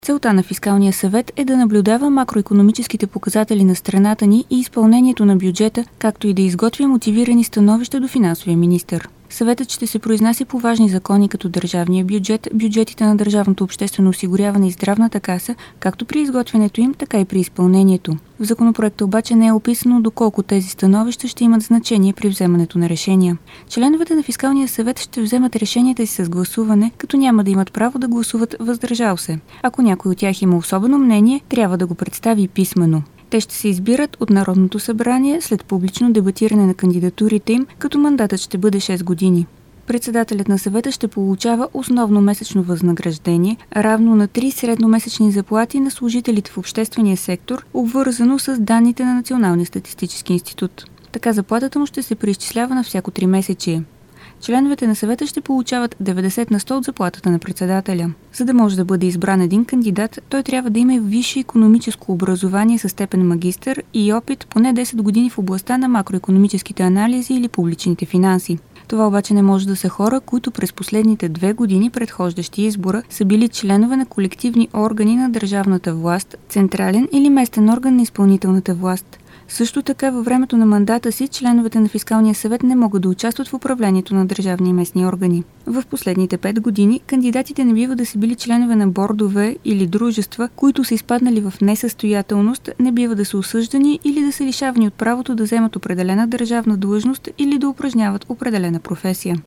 Целта на Фискалния съвет е да наблюдава макроикономическите показатели на страната ни и изпълнението на бюджета, както и да изготвя мотивирани становища до финансовия министър. Съветът ще се произнася по важни закони като държавния бюджет, бюджетите на държавното обществено осигуряване и здравната каса, както при изготвянето им, така и при изпълнението. В законопроекта обаче не е описано доколко тези становища ще имат значение при вземането на решения. Членовете на Фискалния съвет ще вземат решенията си с гласуване, като няма да имат право да гласуват въздържал се. Ако някой от тях има особено мнение, трябва да го представи писмено. Те ще се избират от Народното събрание след публично дебатиране на кандидатурите им, като мандатът ще бъде 6 години. Председателят на съвета ще получава основно месечно възнаграждение, равно на 3 средномесечни заплати на служителите в обществения сектор, обвързано с данните на Националния статистически институт. Така заплатата му ще се преизчислява на всяко 3 месечие. Членовете на съвета ще получават 90 на 100 от заплатата на председателя. За да може да бъде избран един кандидат, той трябва да има висше икономическо образование със степен магистър и опит поне 10 години в областта на макроикономическите анализи или публичните финанси. Това обаче не може да са хора, които през последните 2 години предхождащи избора са били членове на колективни органи на държавната власт, централен или местен орган на изпълнителната власт. Също така във времето на мандата си членовете на Фискалния съвет не могат да участват в управлението на държавни и местни органи. В последните 5 години кандидатите не бива да са били членове на бордове или дружества, които са изпаднали в несъстоятелност, не бива да са осъждани или да са лишавани от правото да вземат определена държавна длъжност или да упражняват определена професия.